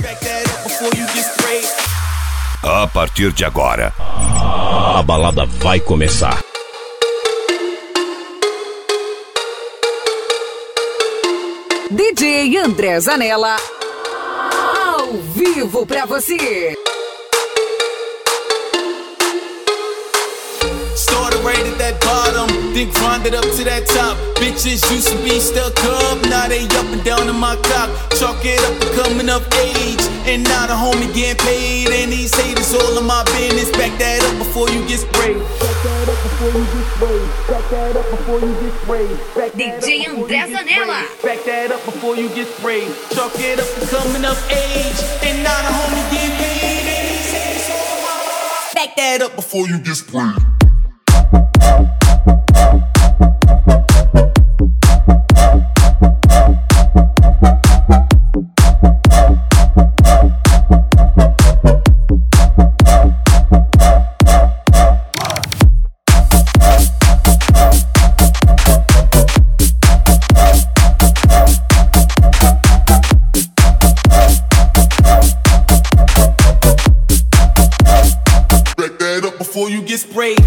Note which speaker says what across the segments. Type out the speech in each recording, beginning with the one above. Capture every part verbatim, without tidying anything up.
Speaker 1: A partir de agora, a balada vai começar.
Speaker 2: D J André Zanella, ao vivo pra você.
Speaker 3: Started right at that bottom, then grinded up to that top. Bitches used to be stuck up, now they up and down in my cock. Chalk it up to coming of age, and now the homie getting paid. And these haters all in my business. Back that up before you get sprayed. Back that up before you get sprayed. Back that up before you get sprayed. Back
Speaker 2: D J André Zanella.
Speaker 3: Back that up before you get sprayed. Chalk it up to coming of age, and now the homie getting paid. And these haters all in my business. Back that up before you get sprayed. Before you get sprayed.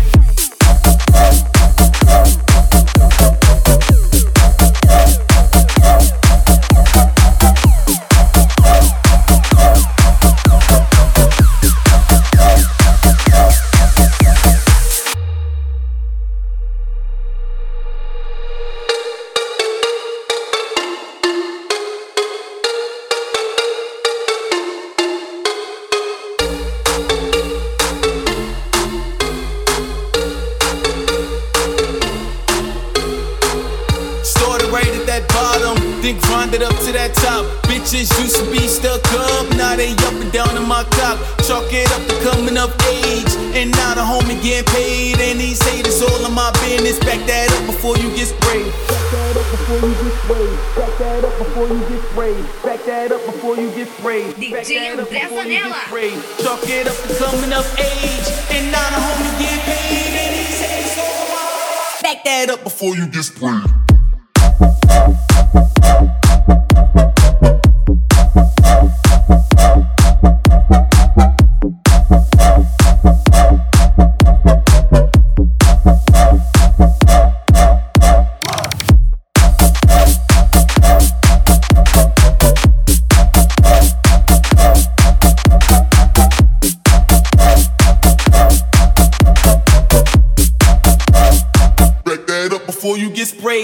Speaker 3: Grinded up to that top. Bitches used to be stuck up, now they up and down in my cock. Chalk it up to coming of age, and now the homie getting paid. And these haters all in my business. Back that up before you get sprayed. Back that up before you get sprayed. Back that up before you get sprayed. Back that up before you get sprayed.
Speaker 2: D J André Zanella.
Speaker 3: Chalk it up to coming of age, and now the homie getting paid. And these haters all in my business. Back that up before you get sprayed. Before you get sprayed.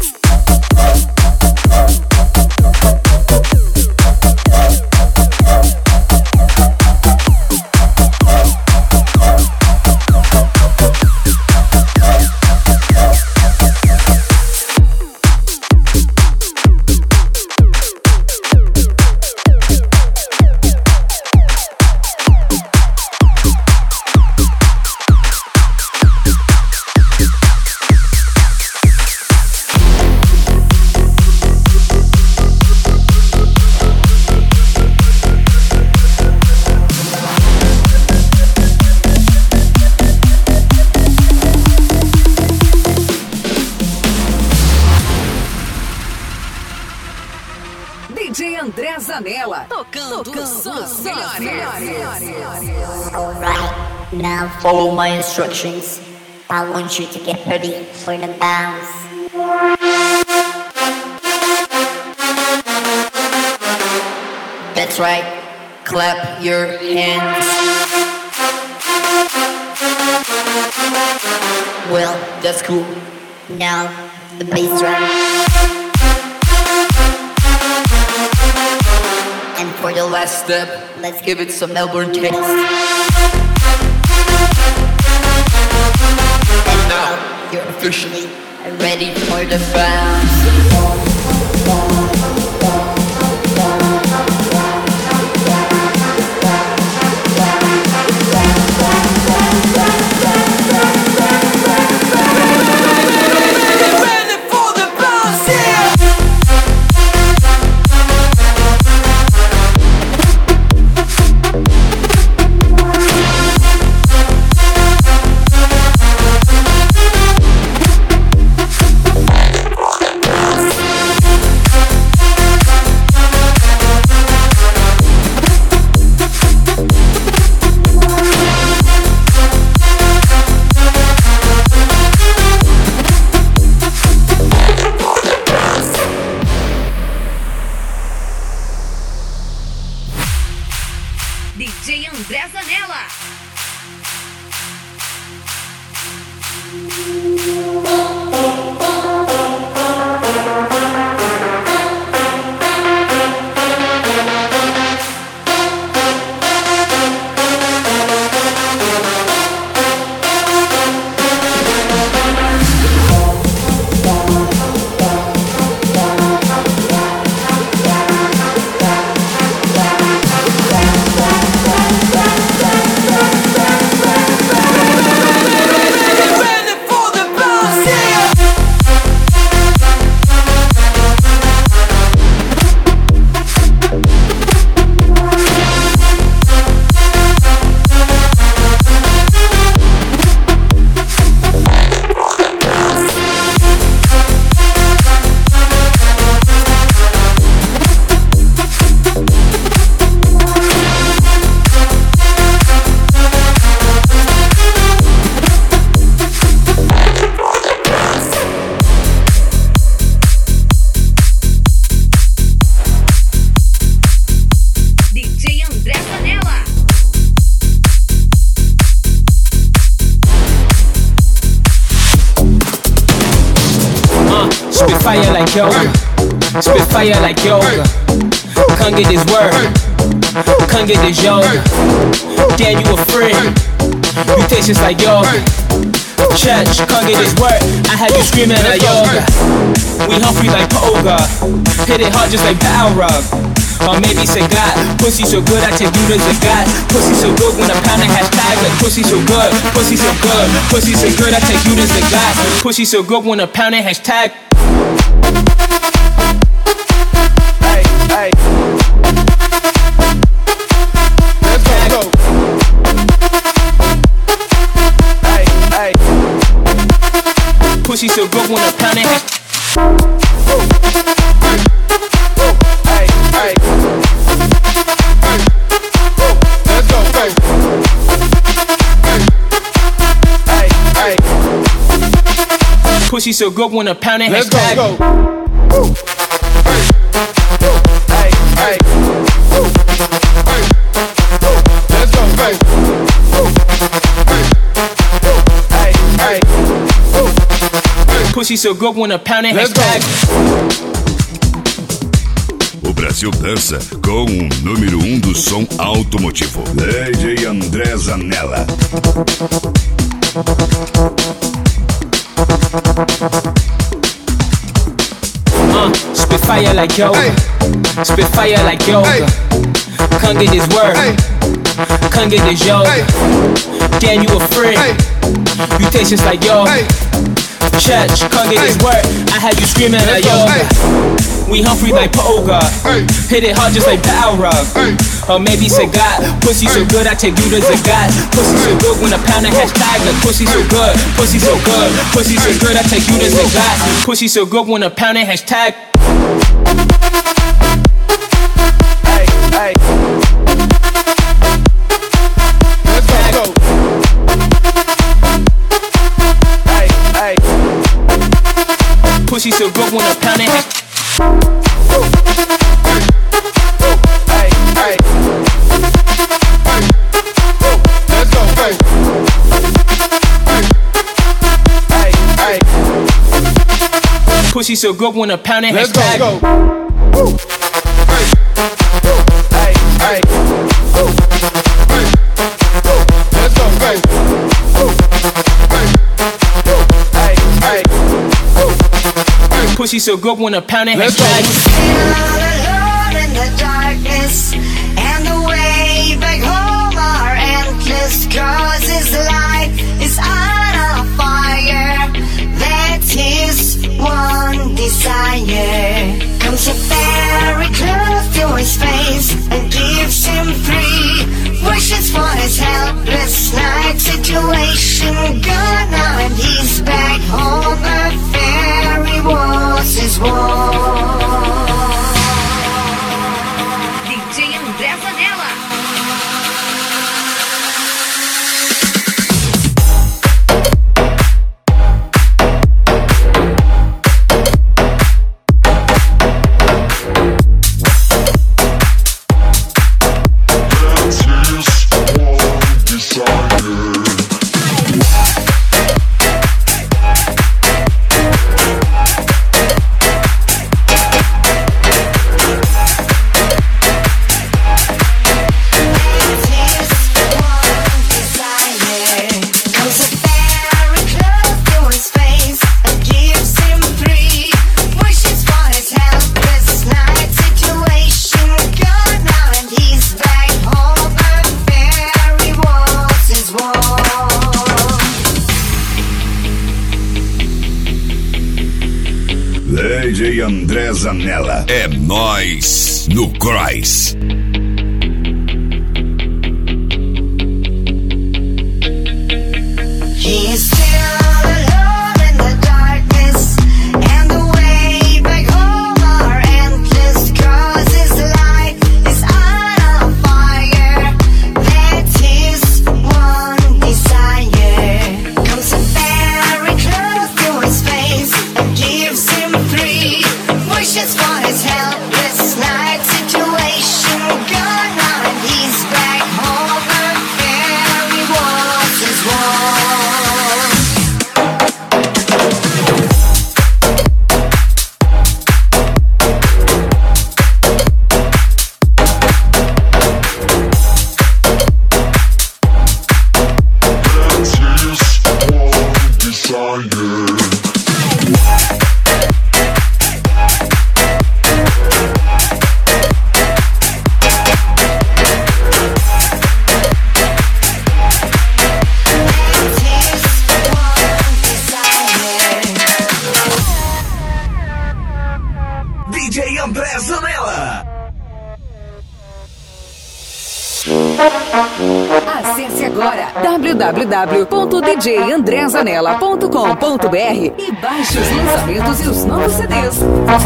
Speaker 2: D J André Zanella, tocando, tocando os melhores.
Speaker 4: Alright, now follow my instructions. I want you to get ready for the bounce. That's right, clap your hands. Well, that's cool. Now, the bass drum. And for the last step, let's give it some Melbourne taste. And now, you're officially ready for the bounce.
Speaker 2: D J André Zanella.
Speaker 5: Fire like yoga, spit fire like yoga. Come get this work, come get this yoga. Damn, you a friend, you taste just like yoga. Church, come get this work, I had you screaming at yoga. We hungry like poga, hit it hard just like Balrog. Or maybe say God, pussy so good I take you to the God. Pussy so good when I pound a hashtag like pussy so good, pussy so good, pussy so good I take you to the God. Pussy so good when I pound a hashtag. Hey, hey. Let's go, go. Hey, hey. Pussy so good when I pound it. Hey, hey. Let's go, go. Hey, hey. Pussy so good when I pound it. Let's go, go. Hey, hey. Let's go, go. Hey, hey. Pussy so good when I pound it. Let's go.
Speaker 1: O Brasil dança com o número um do som automotivo, D J André Zanella.
Speaker 5: Uh, spit fire like yoga, hey. Spit fire like yoga. Hey. Come get this work, hey. Come get this yoga. Hey. Damn, you a friend, hey. You taste just like yoga. Hey. Church, come get hey. This work, I had you screaming at yoga. Hey. We hungry like poga, hey. Hit it hard just like Balrog, hey. Or maybe say God, pussy so good I take you to the God. Pussy so good when I pound a hashtag like pussy so good, pussy so good, pussy so good I take you to the God. Pussy so good when I pound a hashtag. Hey, hey. Let's go, go. Hey, hey. Pussy so good when I pound a hashtag. Hey, hey. Let's go, hey. Hey, hey. Pussy so good when I pound it. Let's hashtag. Go, go. Hey, hey. Let's go, hey. Hey, hey. Pussy so good when I pound it. Let's hashtag.
Speaker 6: In the darkness, and the way back home are endless. Cause his life is on a fire. That's his one desire. Comes a very close to his face and gives him three wishes for his helpless life situation. Gone now and he's back home. The fairy was his wall.
Speaker 7: Let's
Speaker 1: André Zanella. É nós no Cross.
Speaker 6: He's still alone in the darkness, and the way back home are endless, 'cause his life is on fire. That is one desire. Comes very close to his face and gives him three wishes for his helpless life situation. Gone now and he's back home again. He was his one.
Speaker 1: D J André Zanella.
Speaker 2: Acesse agora w w w ponto d j andré zanella ponto com ponto b r e baixe os lançamentos e os novos C Ds.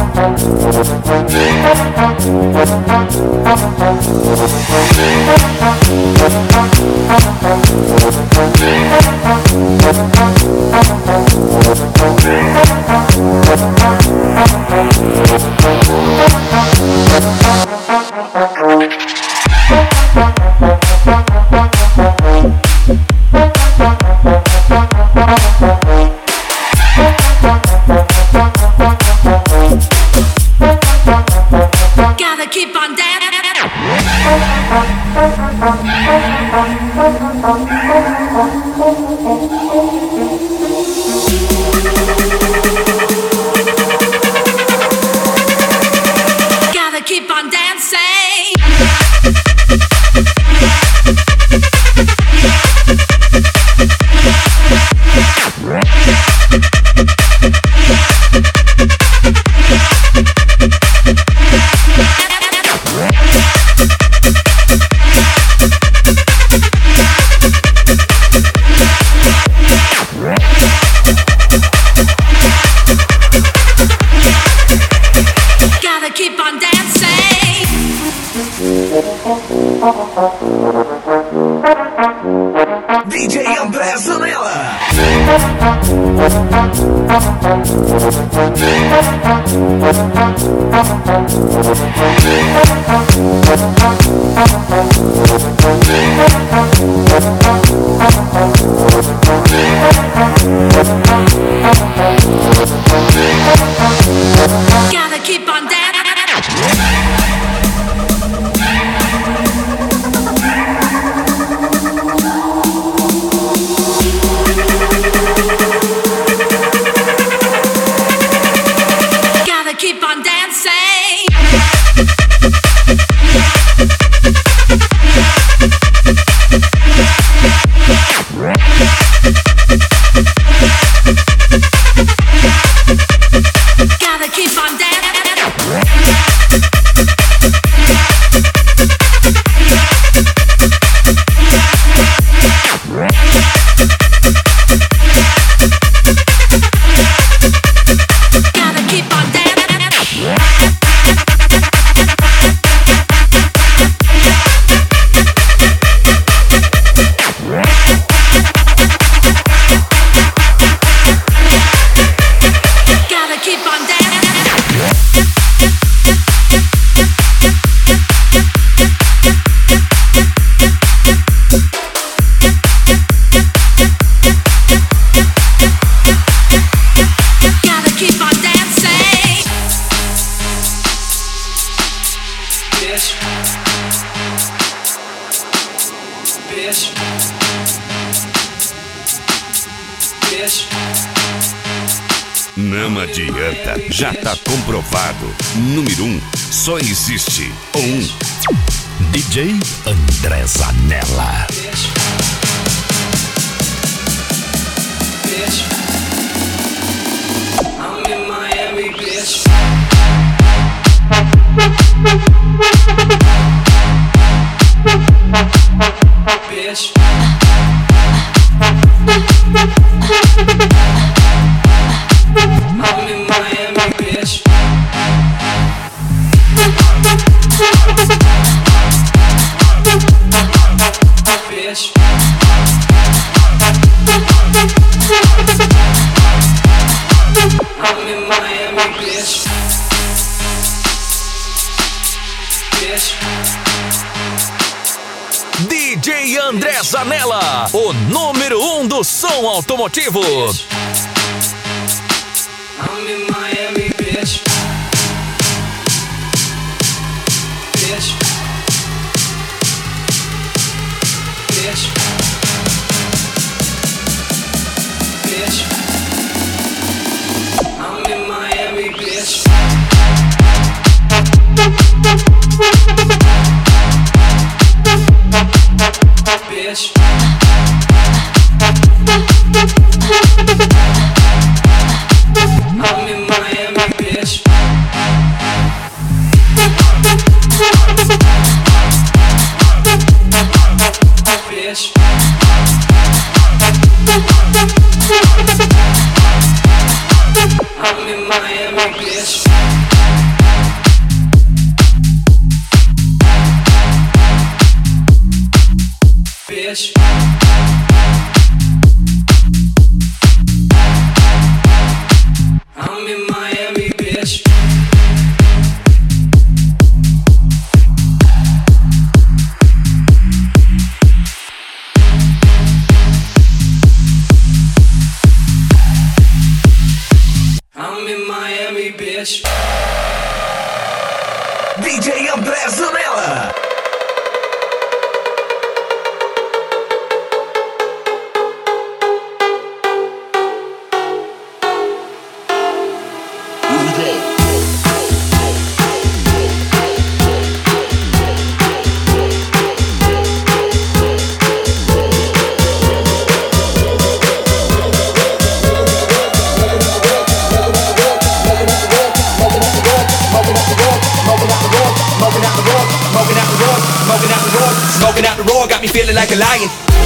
Speaker 6: Gotta keep on dancing. Gotta keep on dancing. Gotta keep on dancing.
Speaker 1: D J André Zanella.
Speaker 6: Gotta keep on dancing. Gotta keep on dancing. Gotta keep on Gotta keep on Gotta keep on Gotta keep on dancing. Bitch. Bitch. Bitch.
Speaker 1: Não adianta, já tá comprovado. Número um, só existe um. D J André Zanella.
Speaker 6: Bitch. Bitch. I'm in Miami, bitch.
Speaker 5: Bitch. I'm in Miami, bitch. Bitch. I'm in Miami, bitch. Bitch.
Speaker 1: D J André Zanella, o número um do som automotivo.
Speaker 5: I'm in Miami, bitch. Bitch. Bitch. Bitch. I'm in Miami, bitch. Bitch. I'm in Miami, bitch. Bitch. I'm in Miami, bitch. Bitch. I'm in Miami, bitch. I'm in Miami, bitch.
Speaker 1: D J André Zanella.
Speaker 5: Smoking out the road, got me feeling like a lion.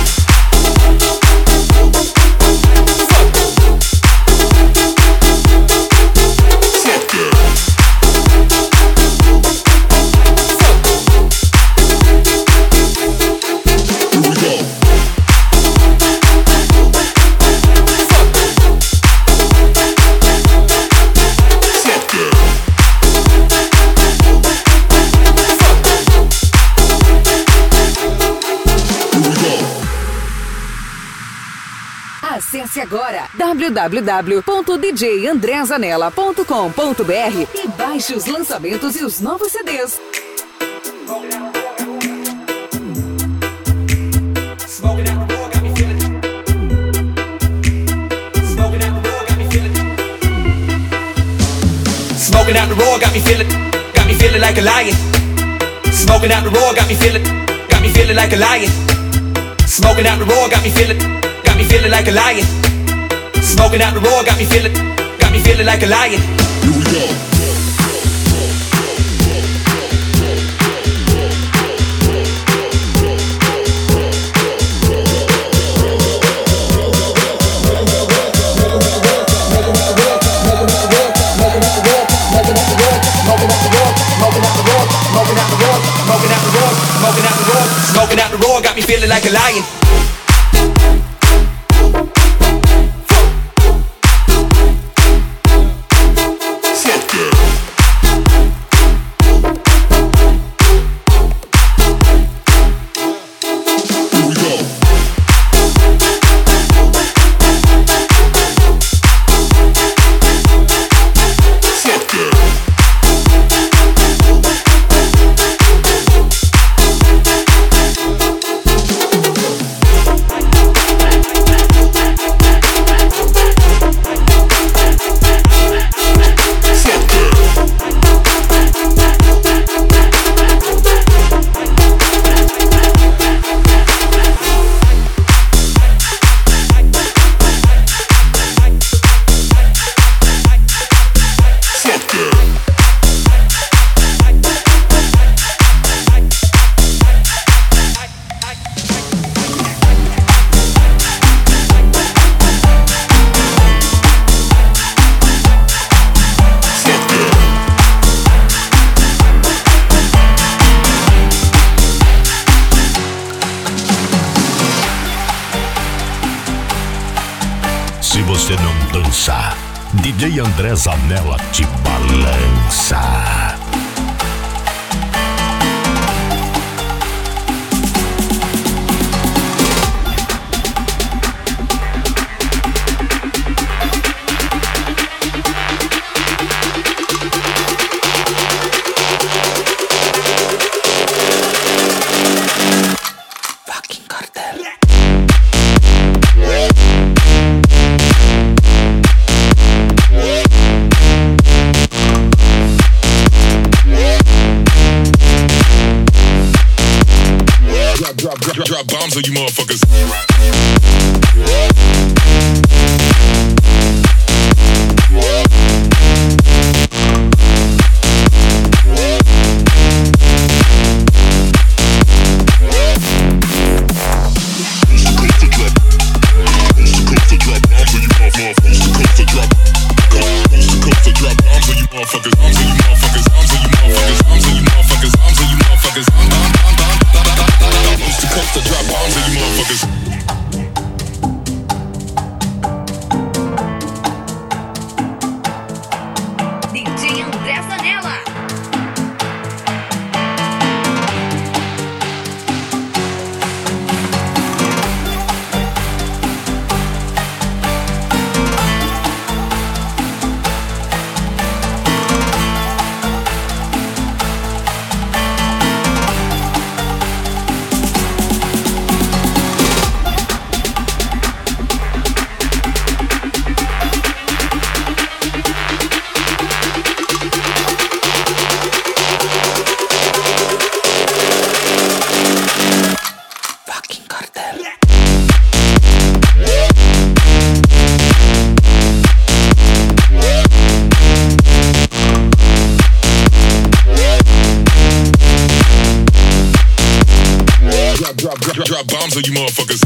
Speaker 2: Acesse agora w w w ponto d j andré zanella ponto com ponto b r e baixe os lançamentos e os novos C Ds.
Speaker 5: Smoking out the road, got me feeling. Smoking out the road, got me feeling. Smoking out the road, got me feeling. Got me feeling like a lion. Smoking out the road, got me feeling. Got me feeling like a lion. Smoking out the road, got me feeling. Got me feeling like a lion. Smoking out the road, got me feeling. Got me feeling like a lion. Here we go. Smoking out the road, got me feeling like a lion.
Speaker 1: dança. D J André Zanella te balança.
Speaker 7: Drop bombs on you motherfuckers. Drop bombs on you motherfuckers.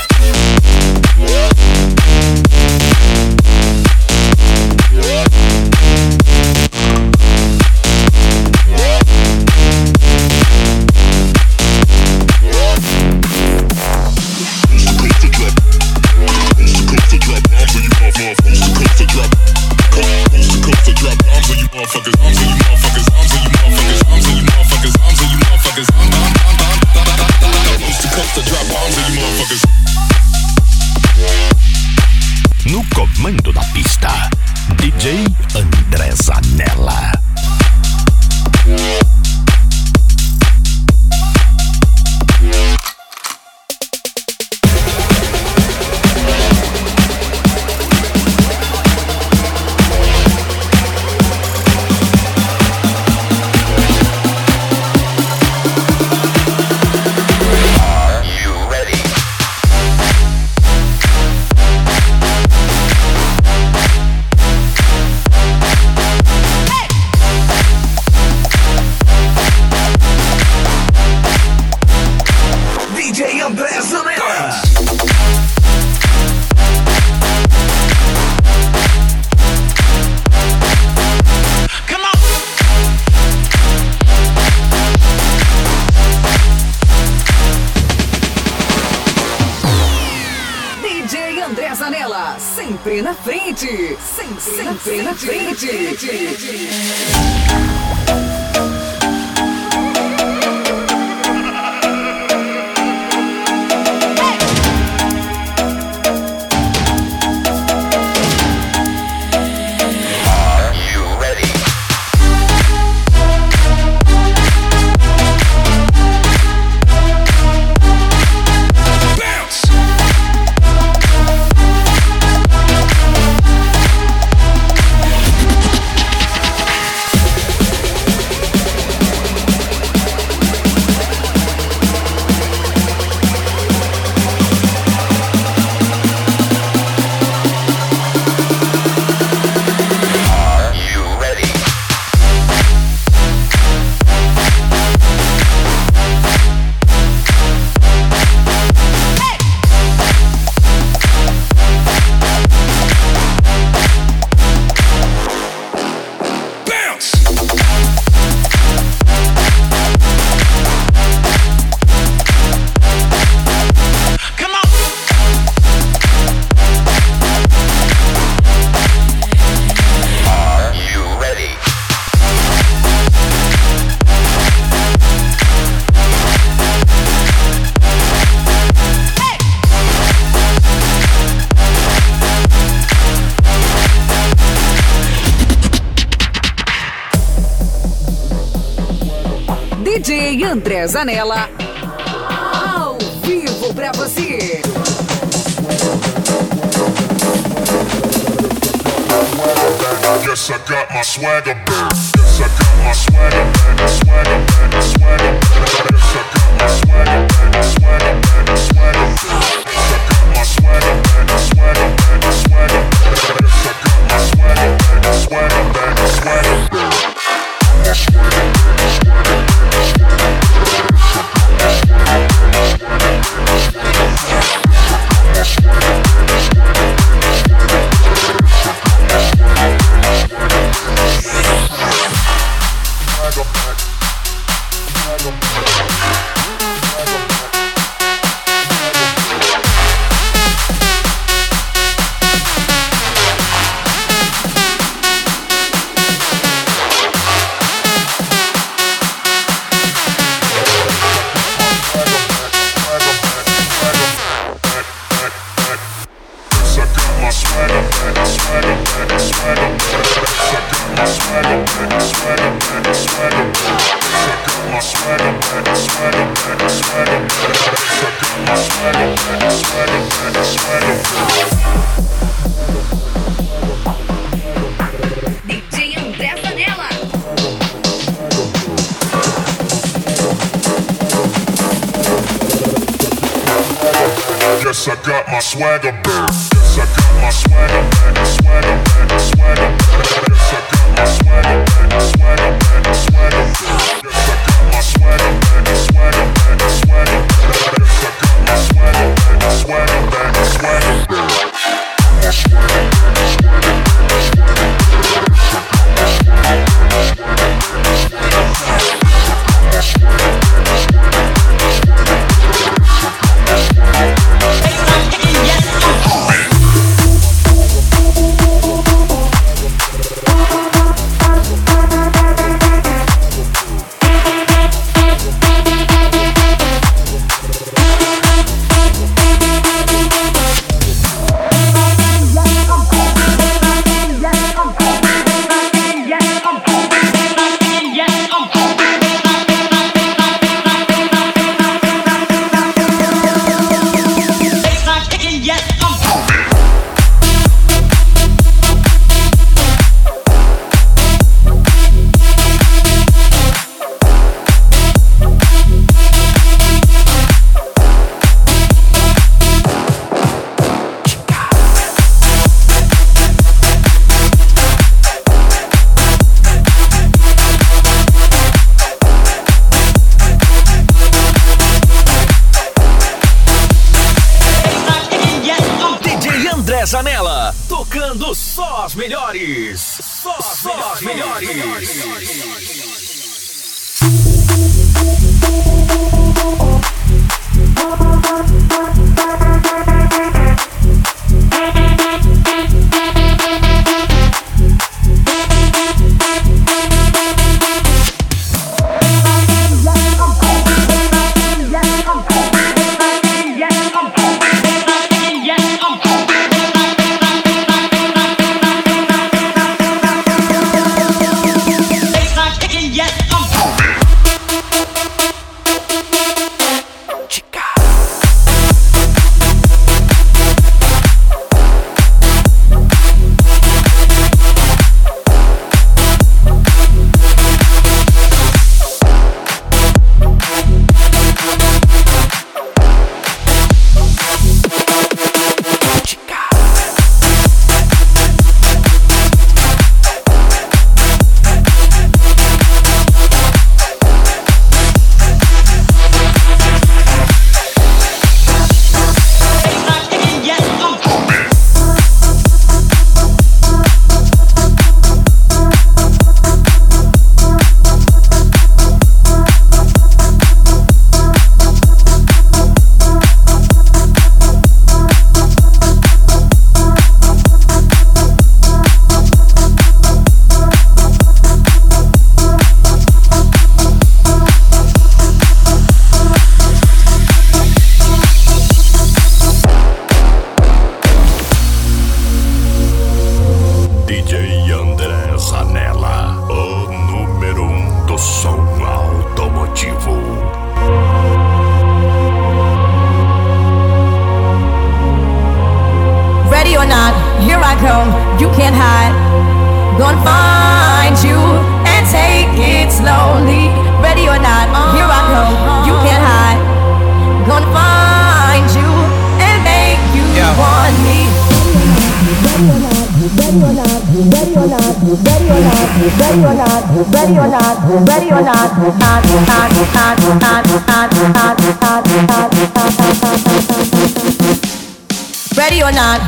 Speaker 1: No comando da pista, D J André Zanella.
Speaker 2: Sempre na frente, sempre, sempre na frente. Na frente. André Zanella, ao vivo pra você.
Speaker 7: Yes, I got my swagger back. Yes, I got my swagger back. Swagger back, swagger back. Yes, I got my swagger back. Swagger back, swagger back. Yes, I got my swagger back. Swagger back, swagger back. Yes, I got my swagger back. Swagger back, swagger back. Yes, I got my swagger back. Yes, I got my swagger back. Swagger back, swagger back. Yes, I got my swagger back. Swagger back, swagger back. Yes, I got my swagger back. Swagger back, swagger back. Yes, I got my swagger back. Swagger back, swagger back.
Speaker 8: Zanella, tocando só as melhores. Só, só as melhores. melhores.
Speaker 6: Yes, I'm
Speaker 9: ready or not, ready or not, ready or not, not, not, not, not, not, not, not, ready or not.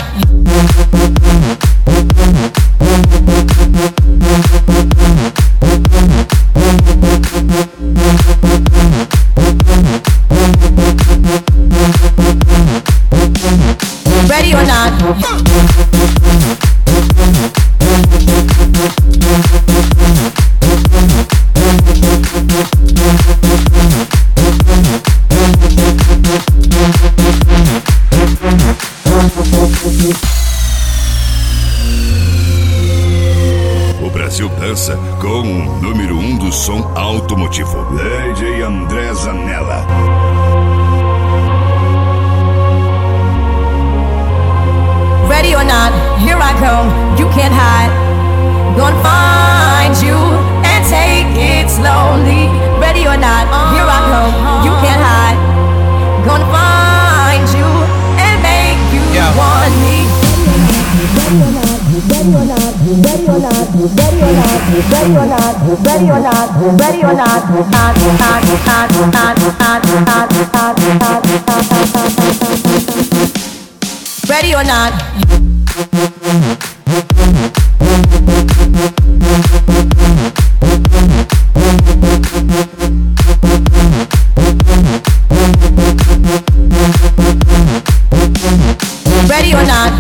Speaker 9: Ready or not.
Speaker 1: O Brasil dança com o número um do som automotivo, D J André Zanella.
Speaker 9: Ready or not, here I come, you can't hide. Gonna find you and take it slowly. Ready or not, here I come, you can't hide. Gonna find you and make you yeah. want me. Ready or not, ready or not, ready or not, ready or not, ready or not, ready or not, ready or not, not, not, not, not, not, not, not, not. Ready or not. Ready or not.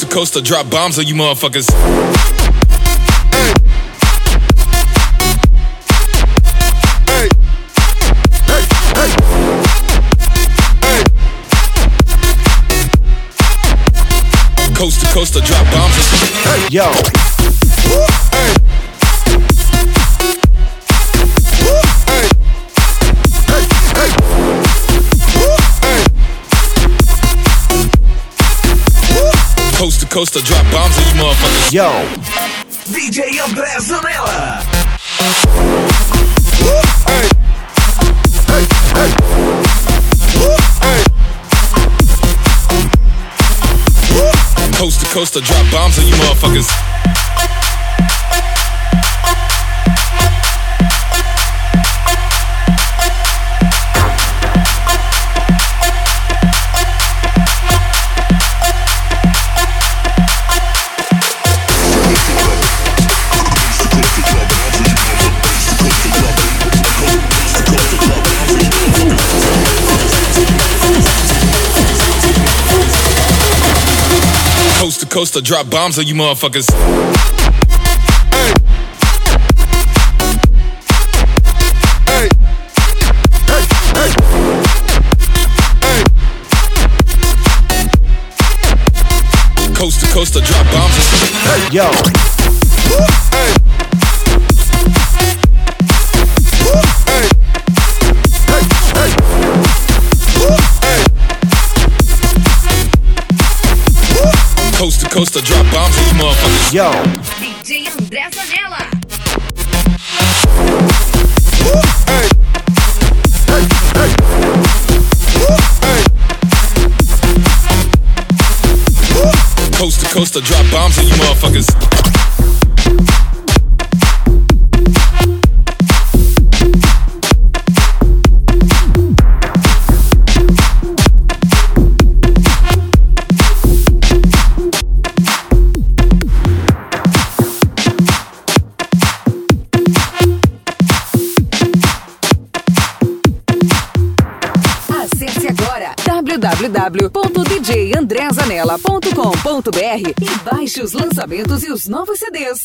Speaker 10: coast to drop bombs on you motherfuckers. Hey. Hey. Hey. Hey. Hey. Coast to coast to drop bombs on you. Hey. Yo. Woo. Hey. Coast to coast to drop bombs on you motherfuckers. Yo.
Speaker 8: D J Andrezza Nella.
Speaker 10: Hey. Hey. Hey. Hey. Coast to coast to drop bombs on you motherfuckers. Coast to coast to drop bombs on you motherfuckers. Hey. Hey. Hey. Hey. Hey. Coast to coast to drop bombs on you. Hey. Yo. Woo. Hey. Woo. Hey. Hey. Hey. Woo. Hey. Coast to coast to drop bombs on you motherfuckers. Yo.
Speaker 2: D J Andrezza Nella.
Speaker 10: Woo. Hey. Hey. Hey. Woo. Hey. Woo. Coast to coast to drop bombs on you motherfuckers.
Speaker 2: w w w ponto d j andrezanella ponto com ponto b r e baixe os lançamentos e os novos C Ds.